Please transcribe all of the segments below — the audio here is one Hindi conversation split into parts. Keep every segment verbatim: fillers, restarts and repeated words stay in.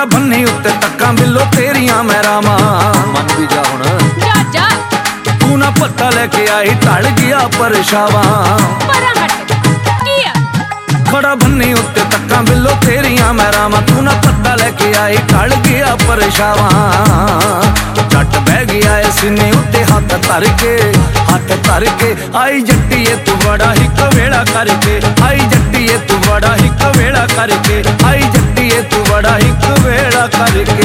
खड़ा भन्नी उत्ते तक्का बिल्लो तेरिया मैं रामा मन भी जा हुण जा जा तू ना पत्ता लेके आई टल गया परछावा परा हट किया खड़ा भन्नी उत्ते तक्का बिल्लो तेरिया मैं रामा तू ना पत्ता लेके आई टल गया परछावा जट बह गया है सीने उत्ते हाथ धर के हाथ धर के आई जट्टीए तू बड़ा ही कवेड़ा करके आई जट्टीए तू बड़ा ही कवेड़ा करके आई जट्टीए तू बड़ा ही कवेड़ा करके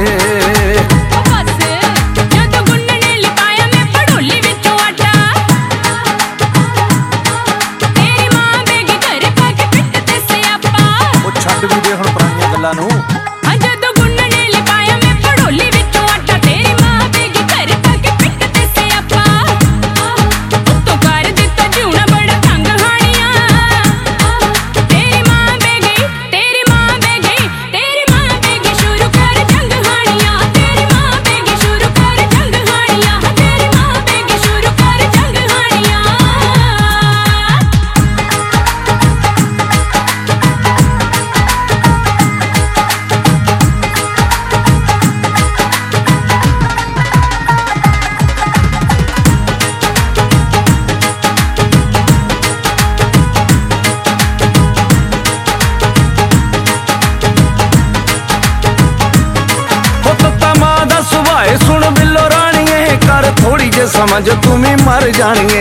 सुन बिल्लो रानिए कर थोड़ी जे समझ तुम्हें मर जानिए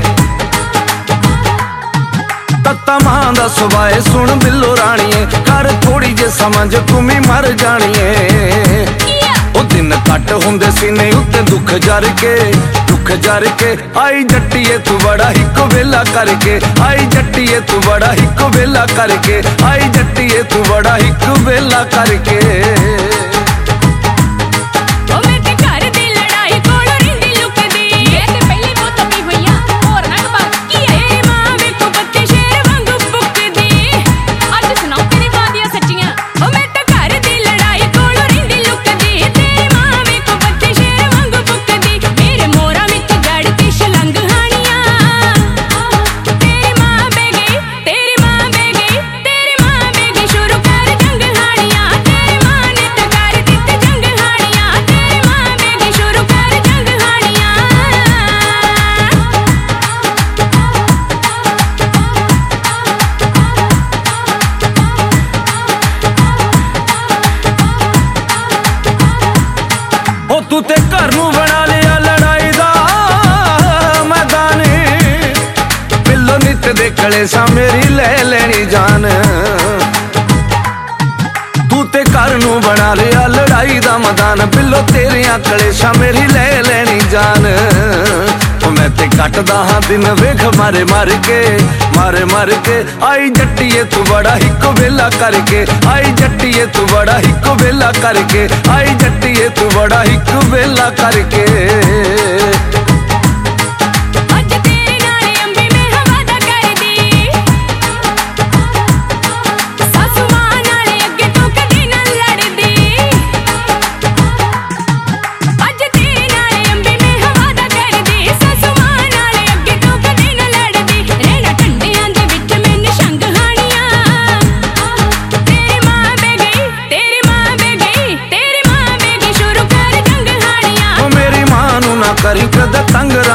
तत्ता मां दा सुभाए सुन बिल्लो रानिए कर थोड़ी जे समझ तुम्हें मर जानिए ओ दिन कट हुंदे सीने उत्ते दुख जर के दुख जर के आई जट्टीए तू बड़ा ही कवेला करके आई जट्टीए तू बड़ा ही कवेला करके आई जट्टीए तू बड़ा ही कवेला करके तू ते घर नू बना लिया लड़ाई दा मैदान बिल्लो नित दे कलेसा मेरी ले लेनी जान तू ते घर नू बना लिया लड़ाई दा मैदान बिल्लो तेरिया कलेसा मेरी ले लेनी जान मैं ते कटदा हाँ दिन वेख मारे मार के मारे मार के आई जट्टीए तू बड़ा ही कवेला करके आई जट्टीए तू बड़ा ही कवेला करके आई जट्टीए तू बड़ा ही कवेला करके करी कद तंग